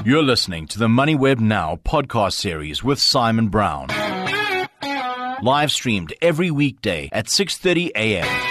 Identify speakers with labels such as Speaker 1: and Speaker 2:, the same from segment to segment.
Speaker 1: You're listening to the MoneyWeb Now podcast series with Simon Brown. Live streamed every weekday at 6:30 a.m.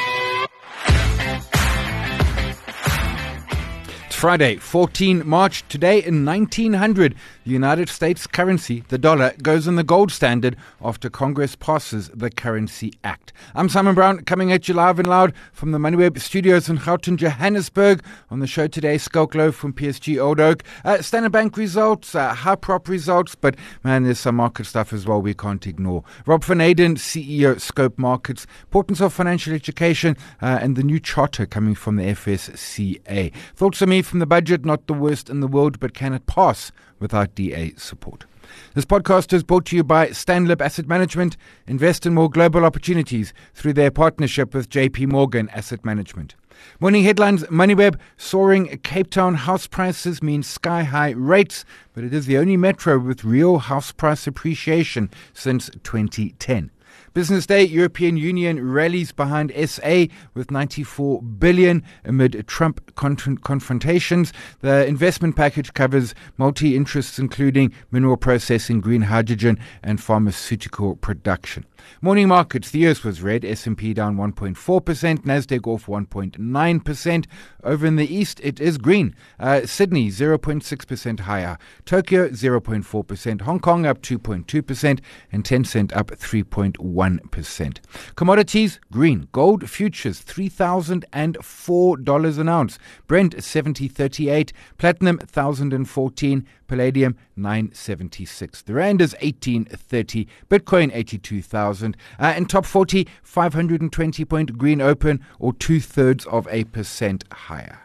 Speaker 2: Friday, 14 March. Today in 1900, the United States currency, the dollar, goes in the gold standard after Congress passes the Currency Act. I'm Simon Brown, coming at you live and loud from the MoneyWeb studios in Gauteng, Johannesburg. On the show today, Skalk from PSG Old Oak. Standard Bank results, Hyprop results, but man, there's some market stuff as well we can't ignore. Rob van Eyden, CEO, Scope Markets, importance of financial education, and the new charter coming from the FSCA. Thoughts on me from the budget, not the worst in the world, but can it pass without DA support? This podcast is brought to you by Stanlib Asset Management. Invest in more global opportunities through their partnership with JP Morgan Asset Management. Morning headlines: MoneyWeb, soaring Cape Town house prices mean sky-high rates, but it is the only metro with real house price appreciation since 2010. Business Day, European Union rallies behind SA with 94 billion amid Trump confrontations. The investment package covers multi-interests including mineral processing, green hydrogen and pharmaceutical production. Morning markets, the US was red, S&P down 1.4%, Nasdaq off 1.9%. Over in the east, it is green. Sydney 0.6% higher, Tokyo 0.4%, Hong Kong up 2.2%, and Tencent up 3.1%. Commodities, green. Gold futures $3,004 an ounce, Brent 70.38, platinum 1,014, palladium 976. The rand is 18.30, Bitcoin 82,000. And top 40, 520-point green open, or 2/3% higher.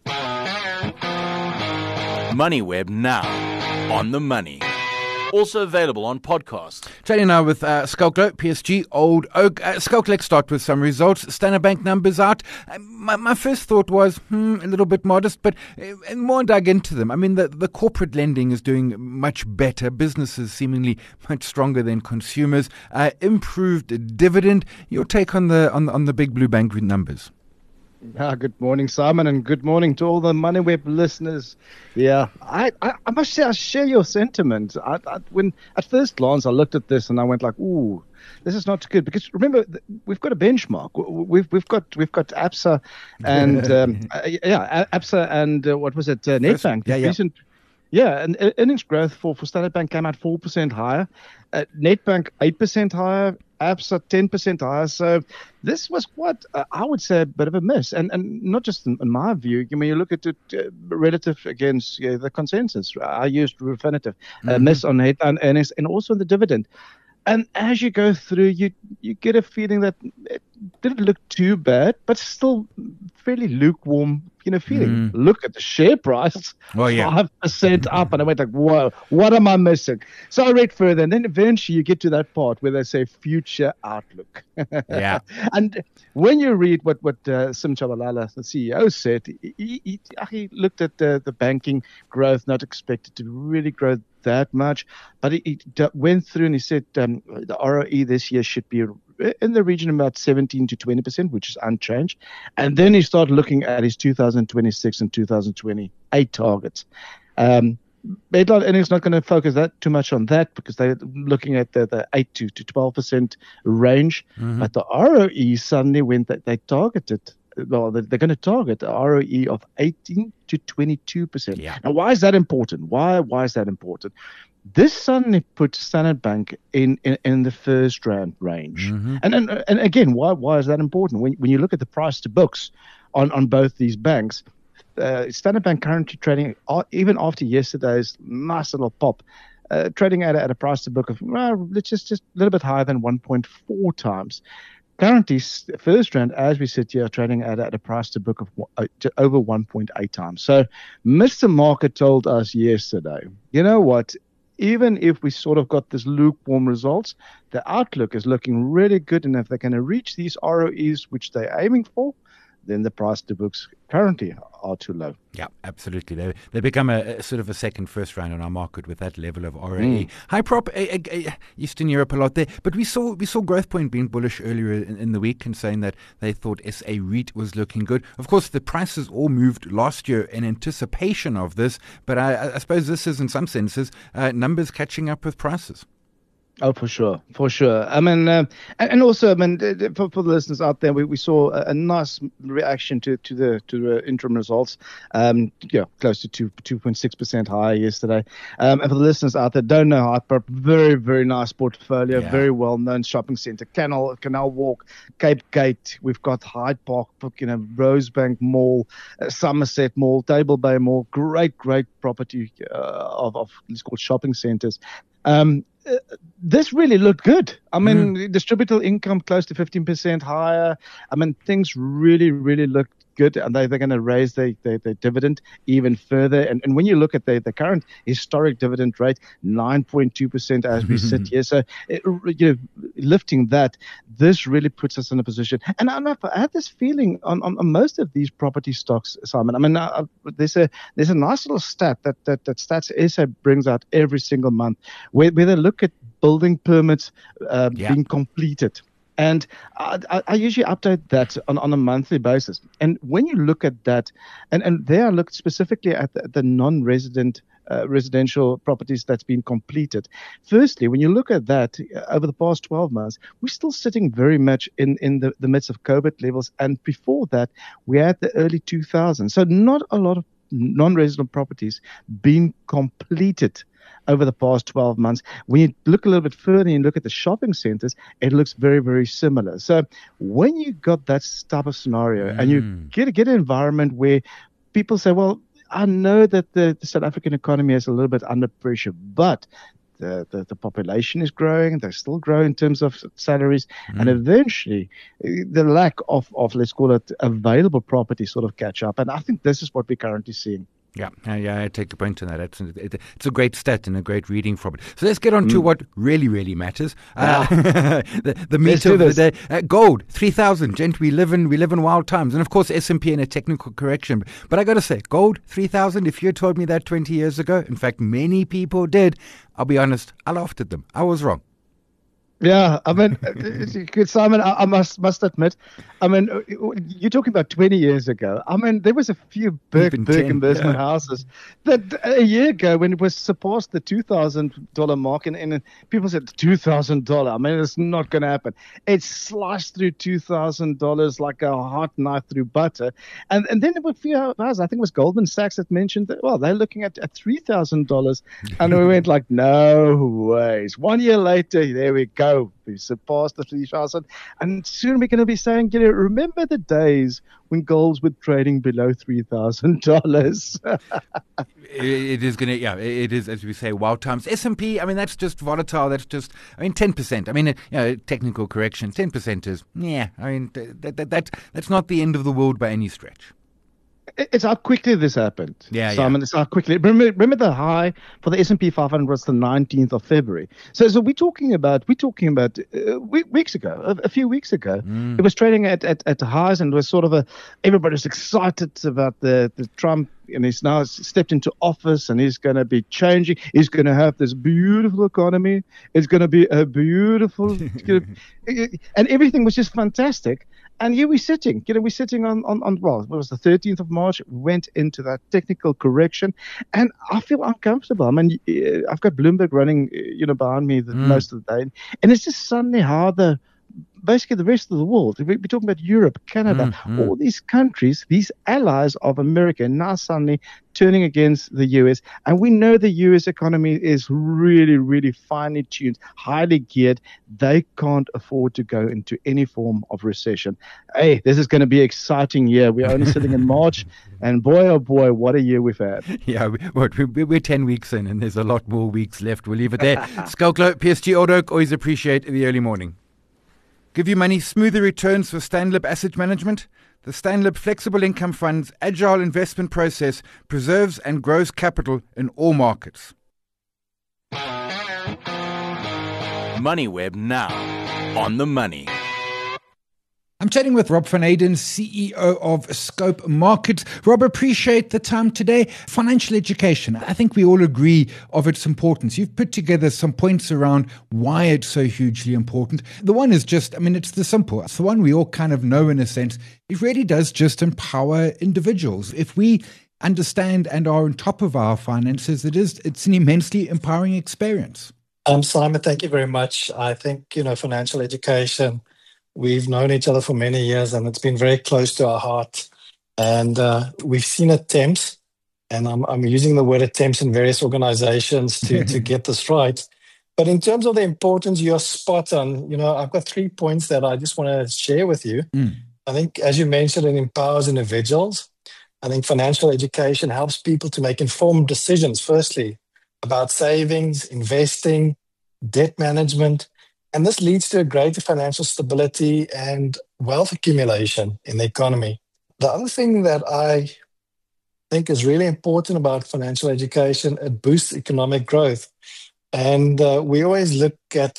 Speaker 1: MoneyWeb Now, on the money. Also available on podcast.
Speaker 2: Chatting now with Skalk, PSG Old Oak. Skalk, let's start with some results. Standard Bank numbers out. My first thought was, a little bit modest, but more dug into them. I mean, the corporate lending is doing much better. Businesses seemingly much stronger than consumers. Improved dividend. Your take on the big blue bank numbers?
Speaker 3: Good morning, Simon, and good morning to all the MoneyWeb listeners. Yeah, I must say I share your sentiment. When at first glance I looked at this and I went like, "Ooh, this is not good." Because remember, we've got a benchmark. We've got Absa and Absa and what was it? Nedbank. And earnings growth for Standard Bank came out 4% higher. Nedbank 8% higher. Absa 10% higher. So this was what I would say a bit of a miss. And not just in my view. I mean, you look at it relative against the consensus. I used Refinitiv. Miss on headline earnings and also the dividend. And as you go through, you get a feeling that it didn't look too bad, but still fairly lukewarm, feeling. Look at the share price, 5% up, and I went like, whoa, what am I missing? So I read further, and then eventually you get to that part where they say future outlook.
Speaker 2: Yeah.
Speaker 3: And when you read what Sim Chabalala, the CEO, said, he looked at the banking growth, not expected to really grow that much, but he went through and he said the ROE this year should be in the region of about 17 to 20%, which is unchanged. And then he started looking at his 2026 and 2028 targets. Headline earnings not going to focus that too much on that because they're looking at the 8 to 12% range. But the ROE suddenly went that they targeted. Well, they're going to target a ROE of 18 to 22%.
Speaker 2: Yeah.
Speaker 3: Now, why is that important? Why is that important? This suddenly puts Standard Bank in the first round range. And again, why is that important? When you look at the price to books on both these banks, Standard Bank currently trading, even after yesterday's nice little pop, trading at a price to book of just a little bit higher than 1.4 times. Currently, first round, as we sit here, trading at a price to book of over 1.8 times. So Mr. Market told us yesterday, you know what, even if we sort of got this lukewarm results, the outlook is looking really good. And if they're going to reach these ROEs, which they're aiming for, then the price to books currently are too low.
Speaker 2: Yeah, absolutely. They become a sort of a first round on our market with that level of ROE. High prop, Eastern Europe a lot there. But we saw Growthpoint being bullish earlier in the week and saying that they thought SA REIT was looking good. Of course, the prices all moved last year in anticipation of this. But I suppose this is, in some senses, numbers catching up with prices.
Speaker 3: Oh, for sure. I mean, and also, I mean, for the listeners out there, we saw a nice reaction to the interim results. Close to 2.6% higher yesterday. And for the listeners out there, don't know Hyperop, very, very nice portfolio, very well known shopping centre, Canal Walk, Cape Gate. We've got Hyde Park, Rosebank Mall, Somerset Mall, Table Bay Mall. Great property of let's call it shopping centres. This really looked good. I mean, distributable income close to 15% higher. I mean, things really, really looked good, and they're going to raise their dividend even further. And when you look at the current historic dividend rate, 9.2% as we sit here. So, lifting that, this really puts us in a position. And I had this feeling on most of these property stocks, Simon. I mean, there's a nice little stat that Stats SA brings out every single month where they look at building permits being completed. And I usually update that on a monthly basis. And when you look at that, and there I looked specifically at the non-resident residential properties that's been completed. Firstly, when you look at that over the past 12 months, we're still sitting very much in the midst of COVID levels. And before that, we're at the early 2000s. So not a lot of non-resident properties being completed over the past 12 months. When you look a little bit further and you look at the shopping centers, it looks very, very similar. So when you got that type of scenario and you get an environment where people say, well, I know that the South African economy is a little bit under pressure, but the population is growing. They still grow in terms of salaries. And eventually the lack of, let's call it, available property sort of catch up. And I think this is what we're currently seeing.
Speaker 2: Yeah, I take the point on that. It's a great stat and a great reading from it. So let's get on to what really, really matters. The meat of the day. Gold, 3,000. Gent, we live in wild times. And of course, S&P in a technical correction. But I got to say, gold, 3,000, if you had told me that 20 years ago, in fact, many people did, I'll be honest, I laughed at them. I was wrong.
Speaker 3: Yeah, I mean, Simon, I must admit, I mean, you're talking about 20 years ago. I mean, there was a few Berg investment houses that a year ago when it was surpassed the $2,000 mark, and people said $2,000. I mean, it's not going to happen. It sliced through $2,000 like a hot knife through butter. And then there were a few houses, I think it was Goldman Sachs that mentioned that, well, they're looking at $3,000. And we went like, no ways. 1 year later, there we go. We surpassed the 3,000, and soon we're going to be saying, remember the days when golds were trading below $3,000?
Speaker 2: It is going to, it is, as we say, wild times. S&P, I mean, that's just volatile. That's just, 10%. I mean, technical correction, 10% is, I mean, that's not the end of the world by any stretch.
Speaker 3: It's how quickly this happened, Simon.
Speaker 2: Yeah.
Speaker 3: It's how quickly. Remember the high for the S&P 500 was the 19th of February. So we're talking about weeks ago, a few weeks ago. It was trading at highs, and it was sort of everybody was excited about the Trump, and he's now stepped into office, and he's going to be changing. He's going to have this beautiful economy. It's going to be a beautiful, and everything was just fantastic. And here we're sitting, we're sitting on well, it was the 13th of March, went into that technical correction, and I feel uncomfortable. I mean, I've got Bloomberg running, behind me most of the day, and it's just suddenly how basically the rest of the world, we're talking about Europe, Canada, all these countries, these allies of America, now suddenly turning against the US. And we know the US economy is really, really finely tuned, highly geared. They can't afford to go into any form of recession. Hey, this is going to be an exciting year. We're only sitting in March, and boy, oh boy, what a year we've had.
Speaker 2: Yeah, we're 10 weeks in, and there's a lot more weeks left. We'll leave it there. Skalklo, PSG Old Oak, always appreciate the early morning. Give you money, smoother returns for Stanlib Asset Management. The Stanlib Flexible Income Fund's agile investment process preserves and grows capital in all markets.
Speaker 1: MoneyWeb now on the money.
Speaker 2: I'm chatting with Rob van Eyden, CEO of Scope Markets. Rob, appreciate the time today. Financial education, I think we all agree of its importance. You've put together some points around why it's so hugely important. The one is just, it's the simple. It's the one we all kind of know in a sense. It really does just empower individuals. If we understand and are on top of our finances, it's an immensely empowering experience.
Speaker 4: Simon, thank you very much. I think, financial education, we've known each other for many years and it's been very close to our heart. And we've seen attempts, and I'm using the word attempts in various organizations to get this right. But in terms of the importance, you're spot on. I've got 3 points that I just want to share with you. I think, as you mentioned, it empowers individuals. I think financial education helps people to make informed decisions, firstly, about savings, investing, debt management, and this leads to a greater financial stability and wealth accumulation in the economy. The other thing that I think is really important about financial education, it boosts economic growth. And we always look at,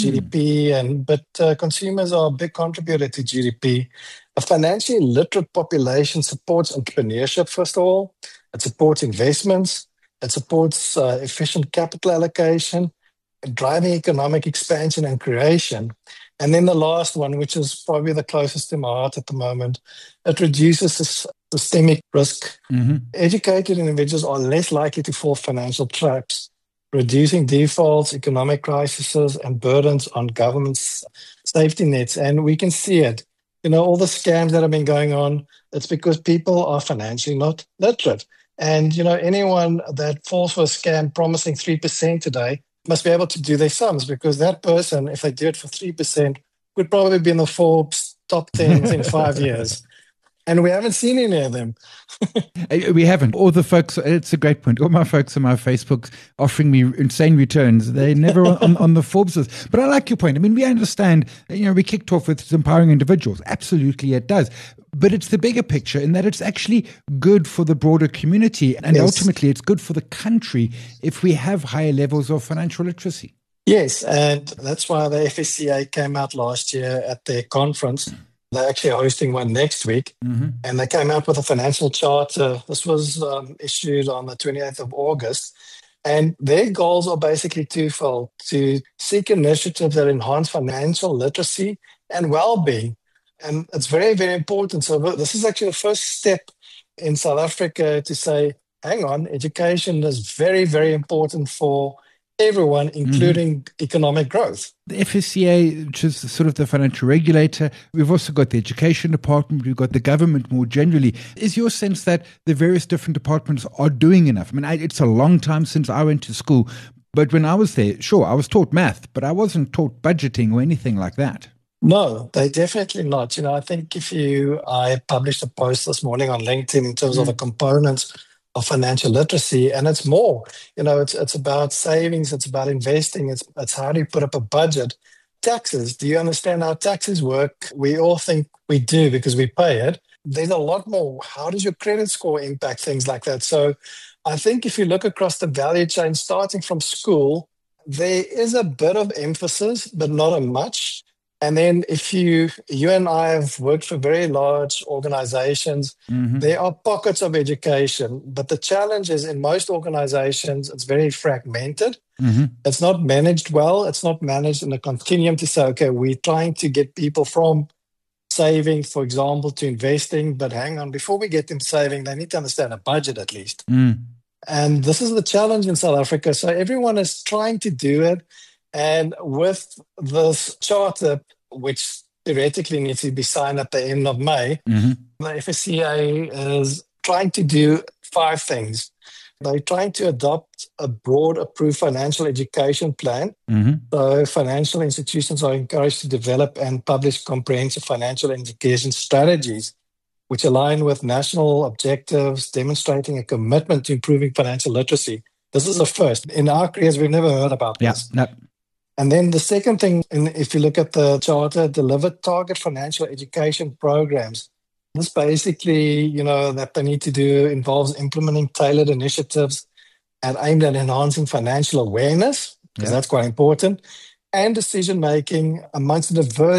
Speaker 4: GDP, but consumers are a big contributor to GDP. A financially literate population supports entrepreneurship, first of all. It supports investments. It supports efficient capital allocation, driving economic expansion and creation. And then the last one, which is probably the closest to my heart at the moment, it reduces systemic risk. Educated individuals are less likely to fall financial traps, reducing defaults, economic crises, and burdens on government's safety nets. And we can see it. All the scams that have been going on, it's because people are financially not literate. And, anyone that falls for a scam promising 3% today must be able to do their sums, because that person, if they do it for 3%, would probably be in the Forbes top 10 within 5 years. And we haven't seen any of them.
Speaker 2: We haven't. All the folks, it's a great point. All my folks on my Facebook offering me insane returns. They're never on the Forbes list. But I like your point. We understand, we kicked off with empowering individuals. Absolutely, it does. But it's the bigger picture in that it's actually good for the broader community. And ultimately, it's good for the country if we have higher levels of financial literacy.
Speaker 4: Yes, and that's why the FSCA came out last year at their conference. They're actually hosting one next week, and they came out with a financial charter. This was issued on the 28th of August, and their goals are basically twofold: to seek initiatives that enhance financial literacy and well-being. And it's very, very important. So this is actually the first step in South Africa to say, hang on, education is very, very important for everyone, including economic growth.
Speaker 2: The FSCA, which is sort of the financial regulator, we've also got the education department, we've got the government more generally. Is your sense that the various different departments are doing enough? It's a long time since I went to school, but when I was there, sure, I was taught math, but I wasn't taught budgeting or anything like that.
Speaker 4: No, they definitely not. I think I published a post this morning on LinkedIn in terms of the components of financial literacy, and it's more. It's about savings, it's about investing, it's how do you put up a budget. Taxes, do you understand how taxes work? We all think we do because we pay it. There's a lot more. How does your credit score impact things like that? So I think if you look across the value chain, starting from school, there is a bit of emphasis, but not a much. And then if you and I have worked for very large organizations, there are pockets of education. But the challenge is in most organizations, it's very fragmented. It's not managed well. It's not managed in a continuum to say, okay, we're trying to get people from saving, for example, to investing. But hang on, before we get them saving, they need to understand a budget at least. And this is the challenge in South Africa. So everyone is trying to do it. And with this charter, which theoretically needs to be signed at the end of May, the FSCA is trying to do 5 things. They're trying to adopt a broad approved financial education plan. So financial institutions are encouraged to develop and publish comprehensive financial education strategies which align with national objectives, demonstrating a commitment to improving financial literacy. This is a first. In our careers, we've never heard about this.
Speaker 2: No.
Speaker 4: And then the second thing, if you look at the charter, deliver target financial education programs. This basically, that they need to do involves implementing tailored initiatives and aimed at enhancing financial awareness, because that's quite important, and decision-making amongst a diverse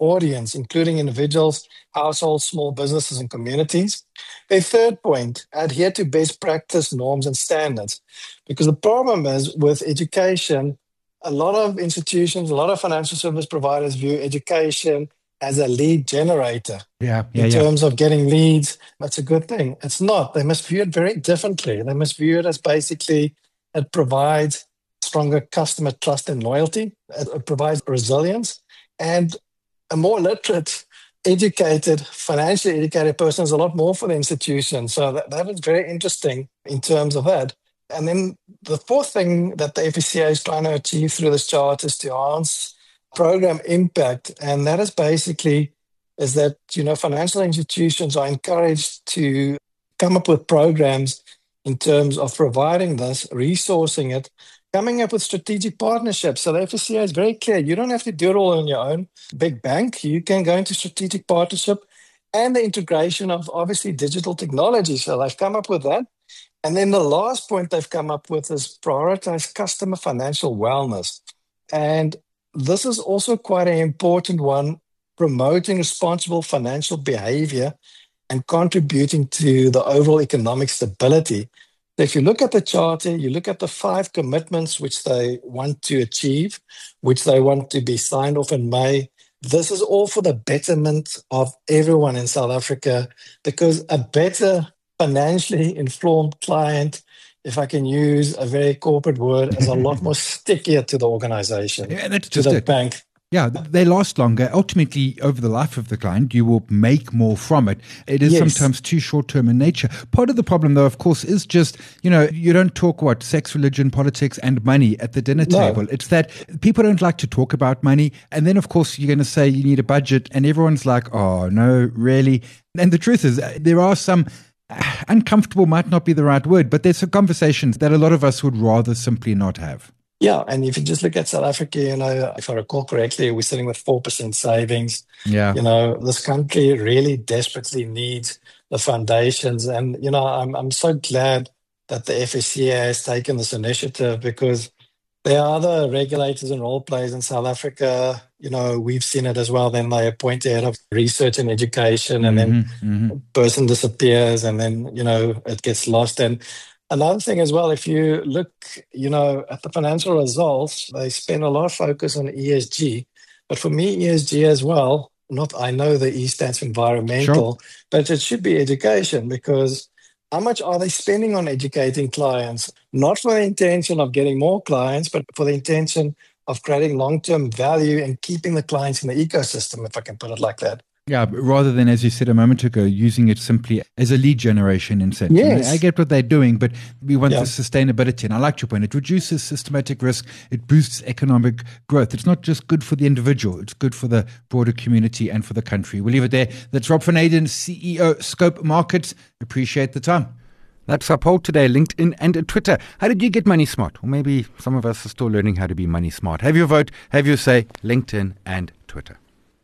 Speaker 4: audience, including individuals, households, small businesses, and communities. Their third point, adhere to best practice norms and standards. Because the problem is with education, a lot of institutions, a lot of financial service providers view education as a lead generator. In terms of getting leads. That's a good thing. It's not. They must view it very differently. They must view it as basically it provides stronger customer trust and loyalty. It provides resilience. And a more literate, educated, financially educated person is a lot more for the institution. So that is very interesting in terms of that. And then the fourth thing that the FSCA is trying to achieve through this chart is to enhance program impact. And that is basically is that, financial institutions are encouraged to come up with programs in terms of providing this, resourcing it, coming up with strategic partnerships. So the FSCA is very clear. You don't have to do it all on your own. Big bank, you can go into strategic partnership and the integration of obviously digital technology. So they've come up with that. And then the last point they've come up with is prioritize customer financial wellness. And this is also quite an important one, promoting responsible financial behavior and contributing to the overall economic stability. So if you look at the charter, you look at the 5 commitments which they want to achieve, which they want to be signed off in May. This is all for the betterment of everyone in South Africa, because a better financially informed client, if I can use a very corporate word, is a lot more stickier to the organization,
Speaker 5: that's
Speaker 4: to the bank.
Speaker 5: Yeah, they last longer. Ultimately, over the life of the client, you will make more from it. It is sometimes too short-term in nature. Part of the problem, though, of course, is just, you don't talk sex, religion, politics, and money at the dinner table. It's that people don't like to talk about money. And then, of course, you're going to say you need a budget. And everyone's like, oh, no, really? And the truth is, there are some uncomfortable might not be the right word, but there's some conversations that a lot of us would rather simply not have.
Speaker 4: Yeah, and if you just look at South Africa, if I recall correctly, we're sitting with 4% savings.
Speaker 5: Yeah.
Speaker 4: This country really desperately needs the foundations. And, I'm so glad that the FSCA has taken this initiative, because there are other regulators and role players in South Africa. We've seen it as well. Then they appoint a head of research and education, and then a person disappears, and then, it gets lost. And another thing as well, if you look, at the financial results, they spend a lot of focus on ESG. But for me, ESG as well, I know the E stands for environmental, but it should be education, because how much are they spending on educating clients? Not for the intention of getting more clients, but for the intention of creating long-term value and keeping the clients in the ecosystem, if I can put it like that.
Speaker 5: Yeah, rather than, as you said a moment ago, using it simply as a lead generation incentive.
Speaker 4: Yes.
Speaker 5: I get what they're doing, but we want the sustainability. And I like your point. It reduces systematic risk. It boosts economic growth. It's not just good for the individual. It's good for the broader community and for the country. We'll leave it there. That's Rob van Eyden, CEO, Scope Markets. Appreciate the time.
Speaker 2: That's our poll today, LinkedIn and Twitter. How did you get money smart? Or maybe some of us are still learning how to be money smart. Have your vote, have your say, LinkedIn and Twitter.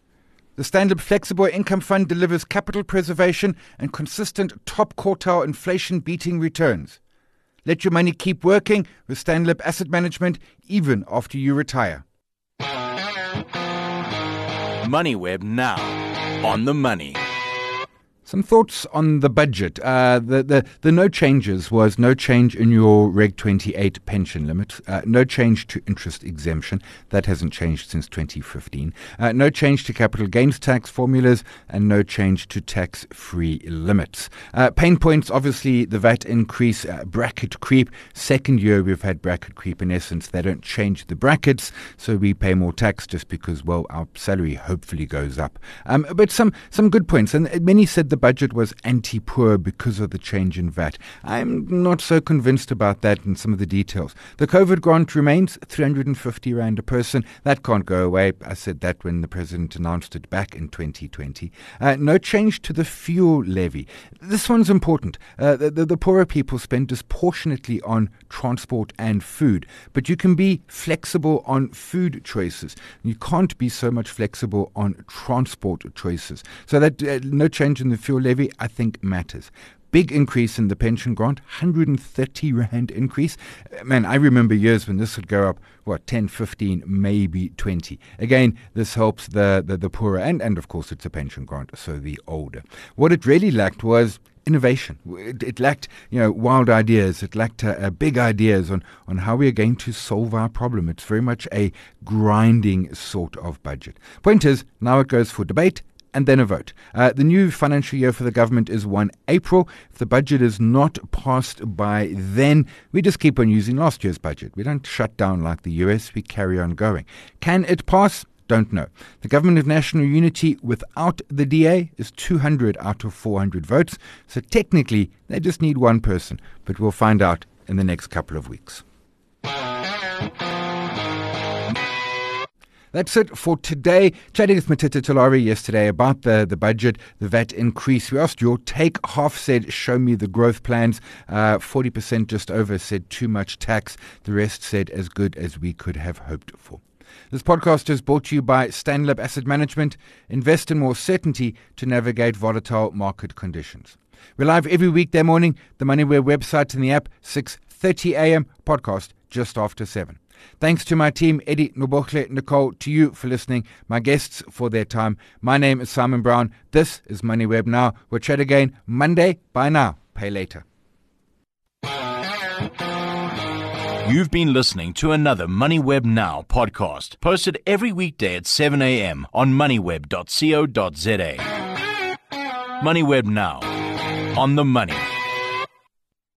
Speaker 2: The Standard Flexible Income Fund delivers capital preservation and consistent top quartile inflation-beating returns. Let your money keep working with Stanlib Asset Management even after you retire.
Speaker 1: MoneyWeb now on the money.
Speaker 2: Some thoughts on the budget. The no changes was no change in your Reg 28 pension limit, no change to interest exemption. That hasn't changed since 2015. No change to capital gains tax formulas and no change to tax-free limits. Pain points, obviously, the VAT increase, bracket creep. Second year we've had bracket creep. In essence, they don't change the brackets, so we pay more tax just because, our salary hopefully goes up. But some good points, and many said the budget was anti-poor because of the change in VAT. I'm not so convinced about that and some of the details. The COVID grant remains 350 Rand a person. That can't go away. I said that when the President announced it back in 2020. No change to the fuel levy. This one's important. The poorer people spend disproportionately on transport and food, but you can be flexible on food choices. You can't be so much flexible on transport choices. So that no change in the fuel levy, I think, matters. big increase in the pension grant, 130 Rand increase. Man, I remember years when this would go up, 10, 15, maybe 20. Again, this helps the poorer and of course it's a pension grant, so the older. What it really lacked was innovation. It lacked, wild ideas. It lacked big ideas on how we are going to solve our problem. It's very much a grinding sort of budget. Point is, now it goes for debate and then a vote. The new financial year for the government is 1 April. If the budget is not passed by then, we just keep on using last year's budget. We don't shut down like the US. We carry on going. Can it pass? Don't know. The Government of National Unity without the DA is 200 out of 400 votes. So technically, they just need one person. But we'll find out in the next couple of weeks. That's it for today. Chatting with Matita Tulare yesterday about the budget, the VAT increase. We asked your take. Half said, show me the growth plans. 40% just over said too much tax. The rest said as good as we could have hoped for. This podcast is brought to you by Stanlib Asset Management. Invest in more certainty to navigate volatile market conditions. We're live every weekday morning, the MoneyWeb website and the app, 6:30 a.m. podcast just after 7. Thanks to my team, Eddie, Nobokle, Nicole, to you for listening, my guests for their time. My name is Simon Brown. This is MoneyWeb Now. We'll chat again Monday. Bye now. Pay later.
Speaker 1: You've been listening to another MoneyWeb Now podcast, posted every weekday at 7 a.m. on moneyweb.co.za. MoneyWeb Now, on the money.